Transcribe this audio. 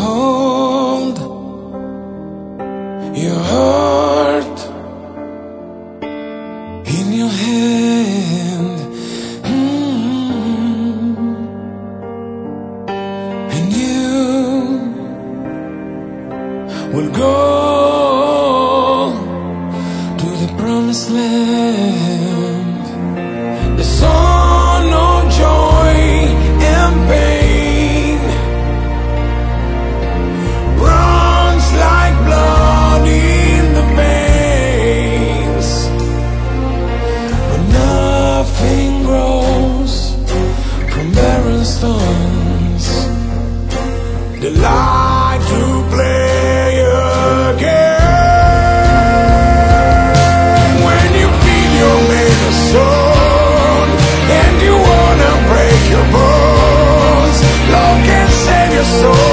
hold your heart in your hand, and you will go to the promised land. The song of joy and pain runs like blood in the veins, but nothing grows from barren stones. The light to play again. When you feel you're made of stone and you wanna break your bones, Lord can save your soul.